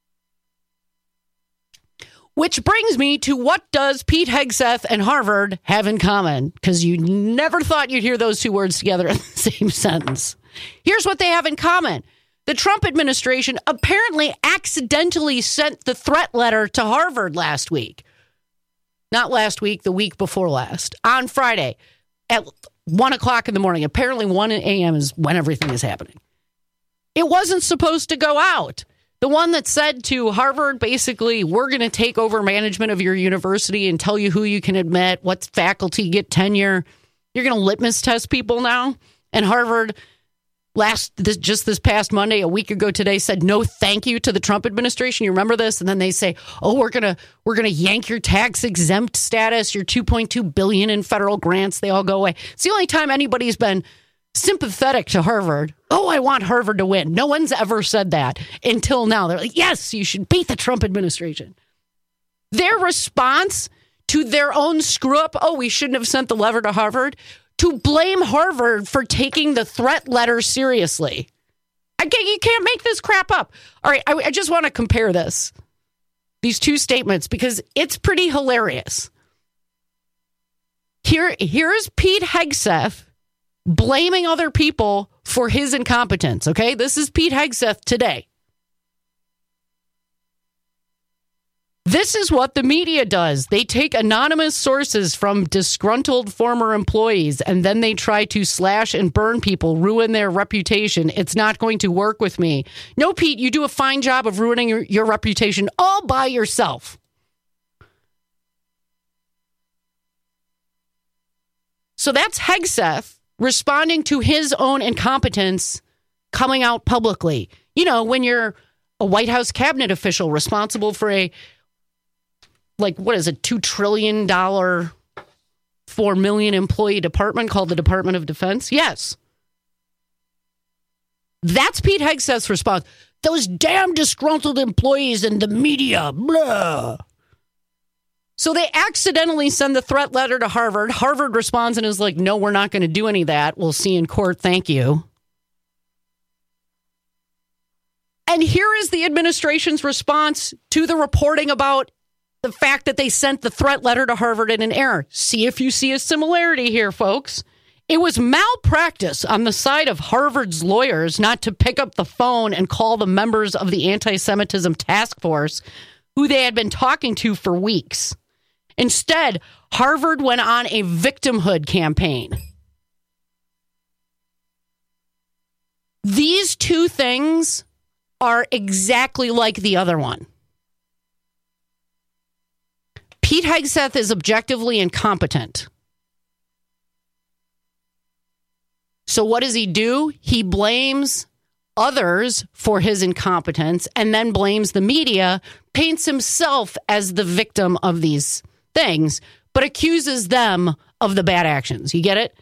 Which brings me to, what does Pete Hegseth and Harvard have in common? Because you never thought you'd hear those two words together in the same sentence. Here's what they have in common. The Trump administration apparently accidentally sent the threat letter to Harvard last week. Not last week, the week before last. On Friday at 1 o'clock in the morning. Apparently 1 a.m. is when everything is happening. It wasn't supposed to go out. The one that said to Harvard, basically, we're going to take over management of your university and tell you who you can admit, what faculty get tenure. You're going to litmus test people now. And Harvard, just this past Monday, a week ago today, said no thank you to the Trump administration. You remember this? And then they say, oh, we're gonna yank your tax exempt status, your $2.2 billion in federal grants. They all go away. It's the only time anybody's been sympathetic to Harvard. Oh, I want Harvard to win. No one's ever said that until now. They're like, yes, you should beat the Trump administration. Their response to their own screw up, oh, we shouldn't have sent the letter to Harvard, to blame Harvard for taking the threat letter seriously. You can't make this crap up. All right, I just want to compare these two statements, because it's pretty hilarious. Here's Pete Hegseth blaming other people for his incompetence, okay? This is Pete Hegseth today. This is what the media does. They take anonymous sources from disgruntled former employees, and then they try to slash and burn people, ruin their reputation. It's not going to work with me. No, Pete, you do a fine job of ruining your reputation all by yourself. So that's Hegseth responding to his own incompetence, coming out publicly. When you're a White House cabinet official responsible for a $2 trillion, 4 million employee department called the Department of Defense? Yes. That's Pete Hegseth's response. Those damn disgruntled employees in the media, blah. So they accidentally send the threat letter to Harvard. Harvard responds and is like, no, we're not going to do any of that. We'll see you in court. Thank you. And here is the administration's response to the reporting about the fact that they sent the threat letter to Harvard in an error. See if you see a similarity here, folks. It was malpractice on the side of Harvard's lawyers not to pick up the phone and call the members of the anti-Semitism task force who they had been talking to for weeks. Instead, Harvard went on a victimhood campaign. These two things are exactly like the other one. Pete Hegseth is objectively incompetent. So what does he do? He blames others for his incompetence and then blames the media, paints himself as the victim of these things, but accuses them of the bad actions. You get it?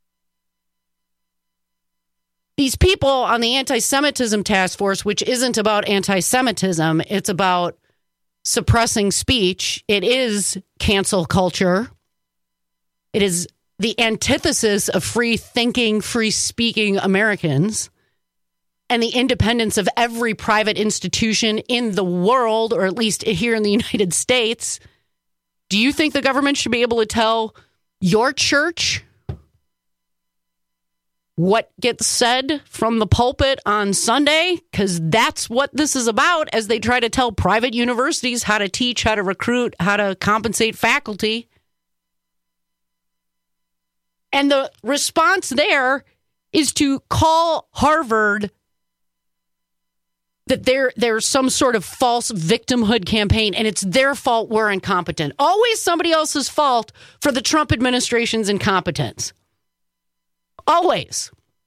These people on the anti-Semitism task force, which isn't about anti-Semitism, it's about suppressing speech. It is cancel culture. It is the antithesis of free thinking, free speaking Americans and the independence of every private institution in the world, or at least here in the United States. Do you think the government should be able to tell your church what gets said from the pulpit on Sunday? Because that's what this is about, as they try to tell private universities how to teach, how to recruit, how to compensate faculty. And the response there is to call Harvard that there's some sort of false victimhood campaign, and it's their fault we're incompetent. Always somebody else's fault for the Trump administration's incompetence. Always.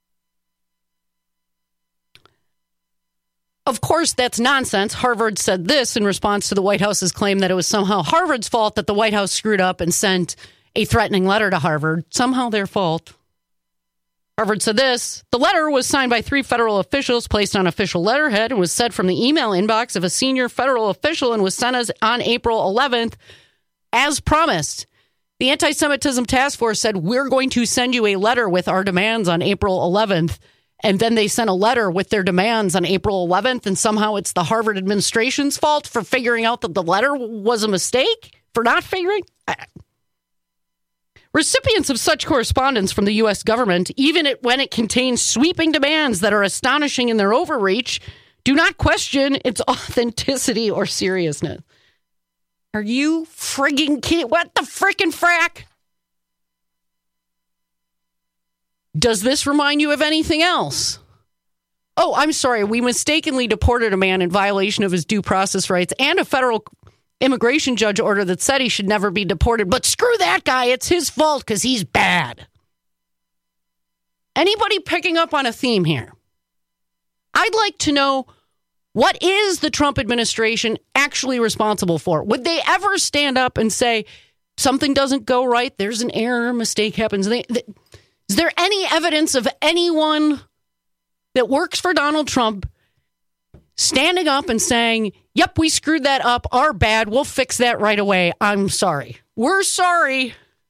Of course, that's nonsense. Harvard said this in response to the White House's claim that it was somehow Harvard's fault that the White House screwed up and sent a threatening letter to Harvard. Somehow their fault. Harvard said this: the letter was signed by 3 federal officials, placed on official letterhead, and was sent from the email inbox of a senior federal official and was sent on April 11th, as promised. The Anti-Semitism Task Force said, we're going to send you a letter with our demands on April 11th. And then they sent a letter with their demands on April 11th, and somehow it's the Harvard administration's fault for figuring out that the letter was a mistake, for not figuring. Recipients of such correspondence from the U.S. government, even when it contains sweeping demands that are astonishing in their overreach, do not question its authenticity or seriousness. Are you frigging kidding? What the frickin' frack? Does this remind you of anything else? Oh, I'm sorry. We mistakenly deported a man in violation of his due process rights and a federal immigration judge order that said he should never be deported. But screw that guy. It's his fault because he's bad. Anybody picking up on a theme here? I'd like to know, what is the Trump administration actually responsible for? Would they ever stand up and say, something doesn't go right, there's an error, mistake happens? Is there any evidence of anyone that works for Donald Trump standing up and saying, yep, we screwed that up, our bad, we'll fix that right away, I'm sorry. We're sorry.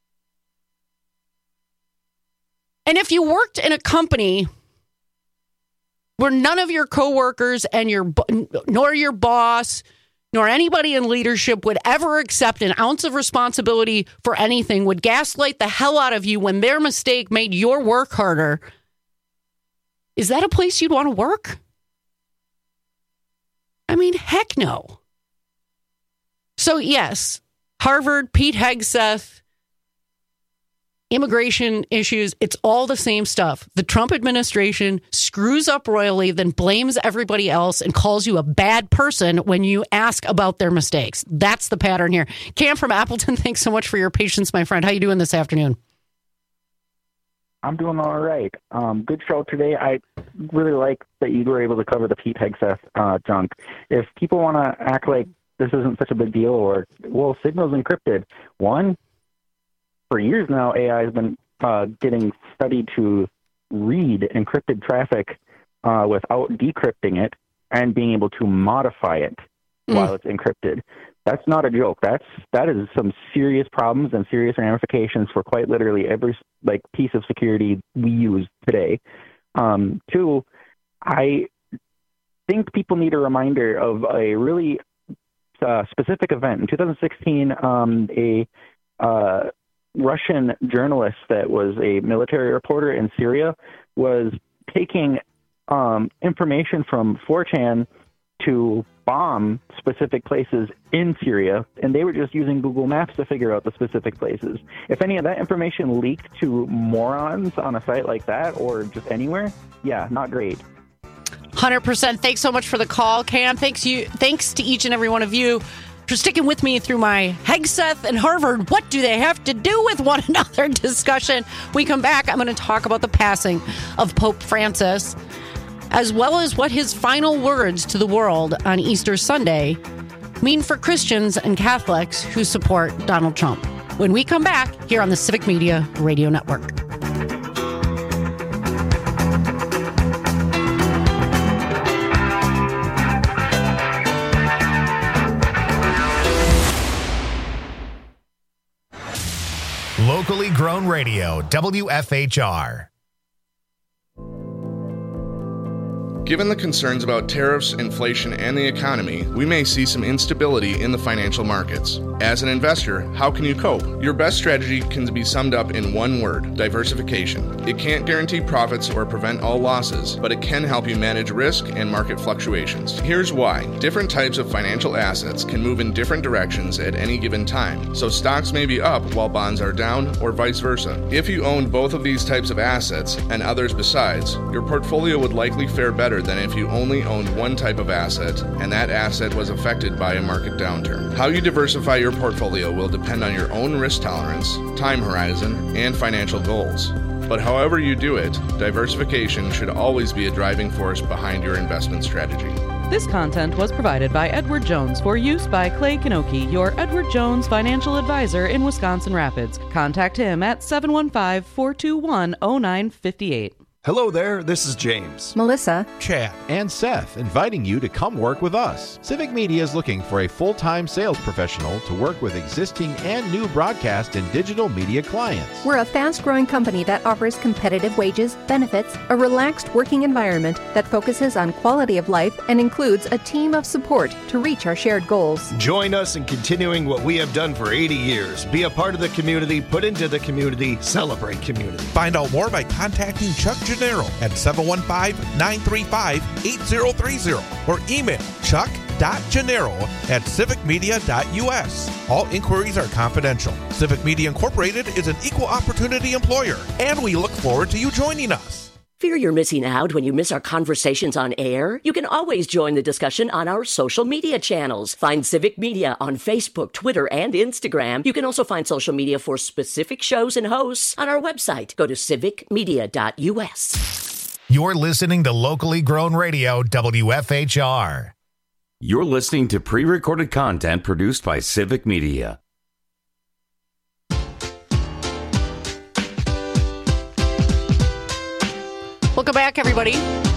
And if you worked in a company where none of your coworkers and nor your boss nor anybody in leadership would ever accept an ounce of responsibility for anything, would gaslight the hell out of you when their mistake made your work harder, is that a place you'd want to work? I mean, heck no. So yes, Harvard, Pete Hegseth, immigration issues, it's all the same stuff. The Trump administration screws up royally, then blames everybody else and calls you a bad person when you ask about their mistakes. That's the pattern here. Cam from Appleton, thanks so much for your patience, my friend. How you doing this afternoon? I'm doing all right. Good show today. I really like that you were able to cover the Pete Hegseth junk. If people want to act like this isn't such a big deal, or, well, Signal's encrypted. One, for years now, AI has been getting studied to read encrypted traffic without decrypting it and being able to modify it while it's encrypted. That's not a joke. That is some serious problems and serious ramifications for quite literally every piece of security we use today. Two, I think people need a reminder of a really specific event. In 2016, a Russian journalist that was a military reporter in Syria was taking information from 4chan to bomb specific places in Syria, and they were just using Google Maps to figure out the specific places. If any of that information leaked to morons on a site like that, or just anywhere, yeah, not great. 100%. Thanks so much for the call, Cam. Thanks to each and every one of you for sticking with me through my Hegseth and Harvard, what do they have to do with one another discussion. We come back, I'm going to talk about the passing of Pope Francis, as well as what his final words to the world on Easter Sunday mean for Christians and Catholics who support Donald Trump. When we come back here on the Civic Media Radio Network. Local Locally grown radio, WFHR. Given the concerns about tariffs, inflation, and the economy, we may see some instability in the financial markets. As an investor, how can you cope? Your best strategy can be summed up in one word: diversification. It can't guarantee profits or prevent all losses, but it can help you manage risk and market fluctuations. Here's why. Different types of financial assets can move in different directions at any given time, so stocks may be up while bonds are down, or vice versa. If you owned both of these types of assets, and others besides, your portfolio would likely fare better than if you only owned one type of asset, and that asset was affected by a market downturn. How you diversify your portfolio will depend on your own risk tolerance, time horizon, and financial goals. But however you do it, diversification should always be a driving force behind your investment strategy. This content was provided by Edward Jones for use by Clay Kanoki, your Edward Jones financial advisor in Wisconsin Rapids. Contact him at 715-421-0958. Hello there, this is James, Melissa, Chad, and Seth, inviting you to come work with us. Civic Media is looking for a full-time sales professional to work with existing and new broadcast and digital media clients. We're a fast-growing company that offers competitive wages, benefits, a relaxed working environment that focuses on quality of life, and includes a team of support to reach our shared goals. Join us in continuing what we have done for 80 years. Be a part of the community, put into the community, celebrate community. Find out more by contacting Chuck Gennaro at 715-935-8030 or email chuck.gennaro@civicmedia.us. All inquiries are confidential. Civic Media Incorporated is an equal opportunity employer, and we look forward to you joining us. Fear you're missing out when you miss our conversations on air? You can always join the discussion on our social media channels. Find Civic Media on Facebook, Twitter, and Instagram. You can also find social media for specific shows and hosts on our website. Go to civicmedia.us. You're listening to Locally Grown Radio, WFHR. You're listening to pre-recorded content produced by Civic Media. Welcome back, everybody.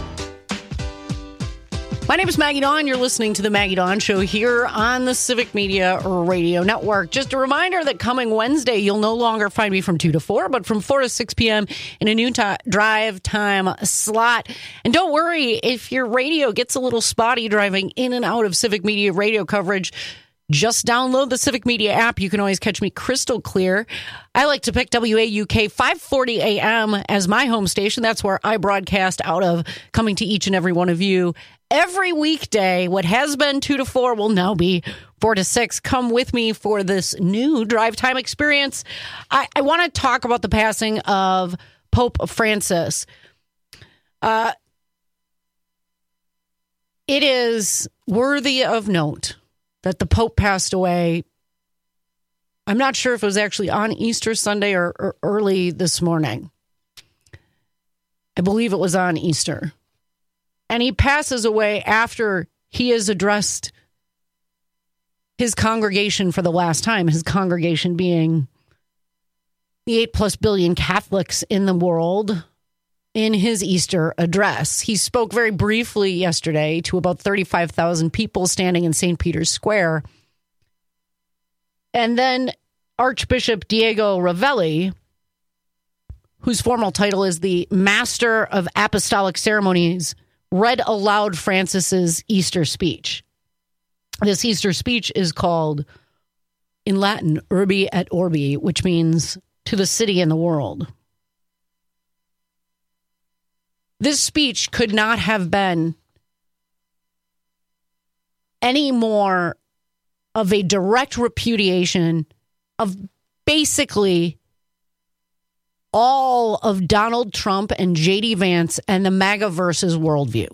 My name is Maggie Dawn. You're listening to The Maggie Dawn Show here on the Civic Media Radio Network. Just a reminder that coming Wednesday, you'll no longer find me from 2 to 4, but from 4 to 6 p.m. in a new drive time slot. And don't worry, if your radio gets a little spotty driving in and out of Civic Media radio coverage, just download the Civic Media app. You can always catch me crystal clear. I like to pick WAUK 540 AM as my home station. That's where I broadcast out of, coming to each and every one of you every weekday. What has been 2 to 4 will now be 4 to 6. Come with me for this new drive time experience. I want to talk about the passing of Pope Francis. It is worthy of note that the Pope passed away. I'm not sure if it was actually on Easter Sunday or early this morning. I believe it was on Easter. And he passes away after he has addressed his congregation for the last time, his congregation being the 8+ billion Catholics in the world. In his Easter address, he spoke very briefly yesterday to about 35,000 people standing in St. Peter's Square. And then Archbishop Diego Ravelli, whose formal title is the Master of Apostolic Ceremonies, read aloud Francis's Easter speech. This Easter speech is called, in Latin, Urbi et Orbi, which means to the city and the world. This speech could not have been any more of a direct repudiation of basically all of Donald Trump and J.D. Vance and the MAGA versus worldview.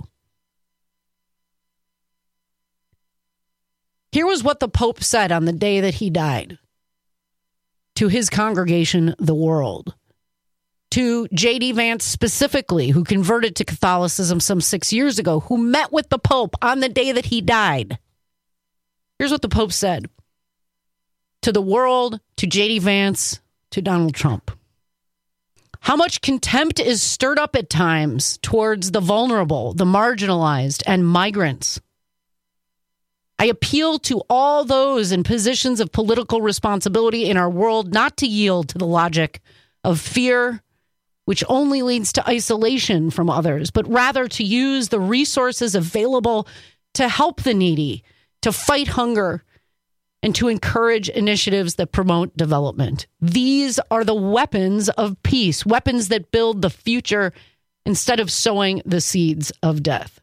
Here was what the Pope said on the day that he died to his congregation, the world. To J.D. Vance specifically, who converted to Catholicism some 6 years ago, who met with the Pope on the day that he died. Here's what the Pope said to the world, to J.D. Vance, to Donald Trump. How much contempt is stirred up at times towards the vulnerable, the marginalized, and migrants. I appeal to all those in positions of political responsibility in our world not to yield to the logic of fear, which only leads to isolation from others, but rather to use the resources available to help the needy, to fight hunger, and to encourage initiatives that promote development. These are the weapons of peace, weapons that build the future instead of sowing the seeds of death.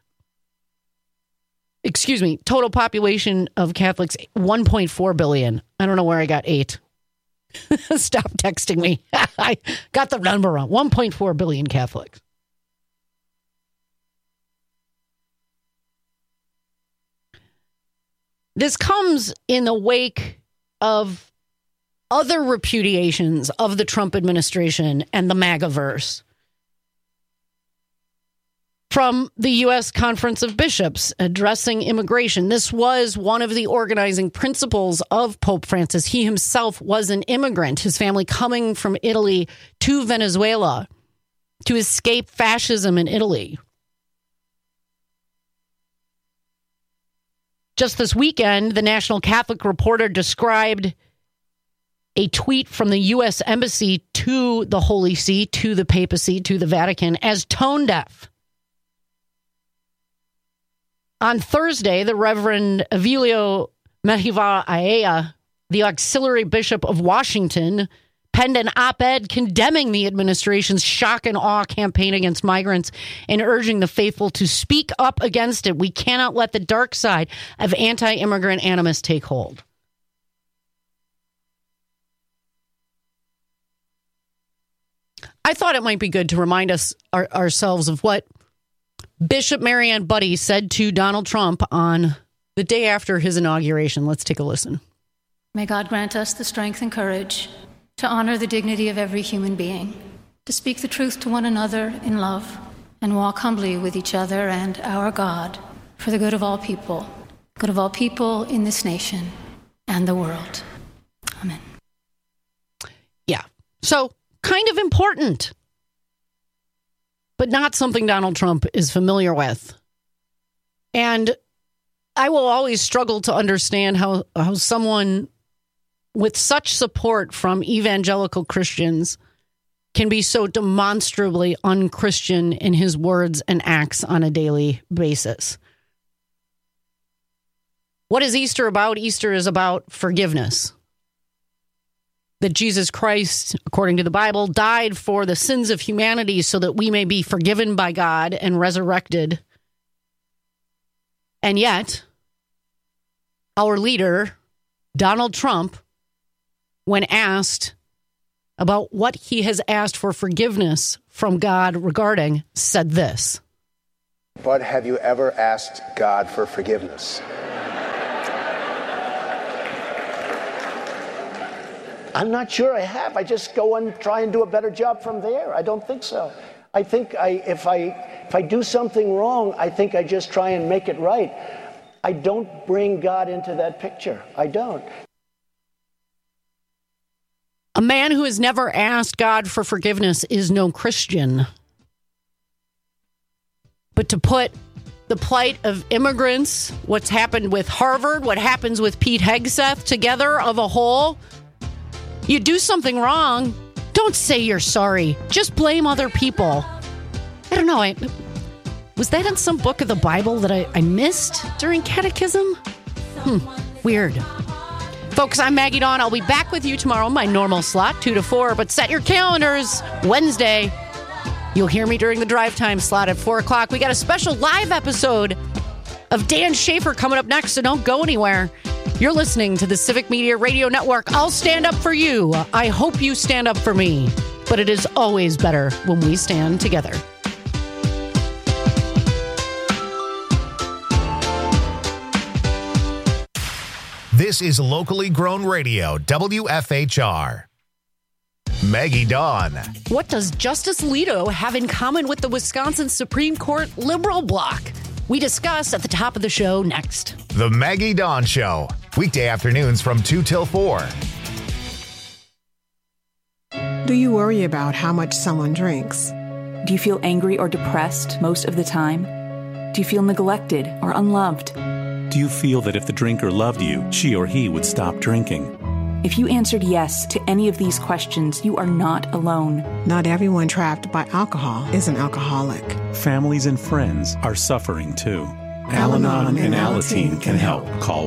Excuse me, total population of Catholics, 1.4 billion. I don't know where I got 8. Stop texting me. I got the number wrong. 1.4 billion Catholics. This comes in the wake of other repudiations of the Trump administration and the MAGA-verse. From the U.S. Conference of Bishops addressing immigration. This was one of the organizing principles of Pope Francis. He himself was an immigrant, his family coming from Italy to Venezuela to escape fascism in Italy. Just this weekend, the National Catholic Reporter described a tweet from the U.S. Embassy to the Holy See, to the papacy, to the Vatican, as tone deaf. On Thursday, the Reverend Avilio Mejiva Aea, the auxiliary bishop of Washington, penned an op-ed condemning the administration's shock and awe campaign against migrants and urging the faithful to speak up against it. We cannot let the dark side of anti-immigrant animus take hold. I thought it might be good to remind us ourselves of what Bishop Marianne Budde said to Donald Trump on the day after his inauguration. Let's take a listen. May God grant us the strength and courage to honor the dignity of every human being, to speak the truth to one another in love, and walk humbly with each other and our God for the good of all people in this nation and the world. Amen. Yeah. So, kind of important, but not something Donald Trump is familiar with. And I will always struggle to understand how someone with such support from evangelical Christians can be so demonstrably unchristian in his words and acts on a daily basis. What is Easter about? Easter is about forgiveness. That Jesus Christ, according to the Bible, died for the sins of humanity so that we may be forgiven by God and resurrected. And yet, our leader, Donald Trump, when asked about what he has asked for forgiveness from God regarding, said this. But have you ever asked God for forgiveness? I'm not sure I have. I just go and try and do a better job from there. I don't think so. I think if I do something wrong, I think I just try and make it right. I don't bring God into that picture. I don't. A man who has never asked God for forgiveness is no Christian. But to put the plight of immigrants, what's happened with Harvard, what happens with Pete Hegseth together of a whole, you do something wrong, don't say you're sorry. Just blame other people. I don't know. Was that in some book of the Bible that I missed during catechism? Weird. Folks, I'm Maggie Dawn. I'll be back with you tomorrow, my normal slot, 2 to 4. But set your calendars. Wednesday, you'll hear me during the drive time slot at 4 o'clock. We got a special live episode of Dan Schaefer coming up next, so don't go anywhere. You're listening to the Civic Media Radio Network. I'll stand up for you. I hope you stand up for me. But it is always better when we stand together. This is locally grown radio, WFHR. Maggie Dawn. What does Justice Alito have in common with the Wisconsin Supreme Court liberal bloc? We discuss at the top of the show next. The Maggie Dawn Show. Weekday afternoons from 2 till 4. Do you worry about how much someone drinks? Do you feel angry or depressed most of the time? Do you feel neglected or unloved? Do you feel that if the drinker loved you, she or he would stop drinking? If you answered yes to any of these questions, you are not alone. Not everyone trapped by alcohol is an alcoholic. Families and friends are suffering too. Al-Anon and Alateen can help. Call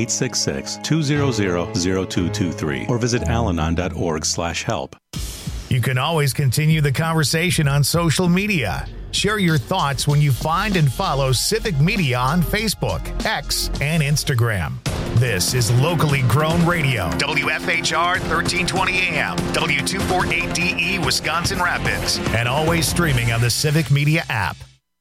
1-866-200-0223 or visit alanon.org/help. You can always continue the conversation on social media. Share your thoughts when you find and follow Civic Media on Facebook, X, and Instagram. This is locally grown radio. WFHR 1320 AM, W248DE, Wisconsin Rapids, and always streaming on the Civic Media app.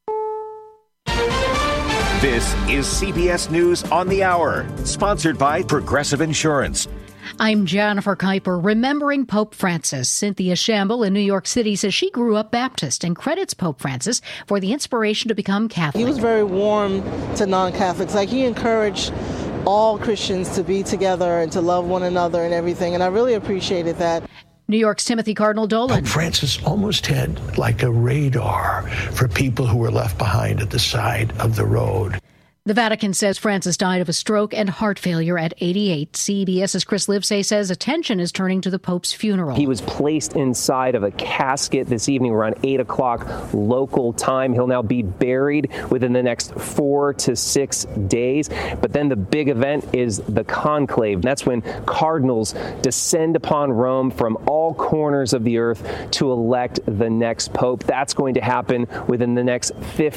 This is CBS News on the Hour, sponsored by Progressive Insurance. I'm Jennifer Kuiper. Remembering Pope Francis. Cynthia Shamble in New York City says she grew up Baptist and credits Pope Francis for the inspiration to become Catholic. He was very warm to non-Catholics. Like, he encouraged all Christians to be together and to love one another and everything, and I really appreciated that. New York's Timothy Cardinal Dolan. Pope Francis almost had like a radar for people who were left behind at the side of the road. The Vatican says Francis died of a stroke and heart failure at 88. CBS's Chris Livesay says attention is turning to the Pope's funeral. He was placed inside of a casket this evening around 8 o'clock local time. He'll now be buried within the next 4 to 6 days. But then the big event is the conclave. That's when cardinals descend upon Rome from all corners of the earth to elect the next pope. That's going to happen within the next 50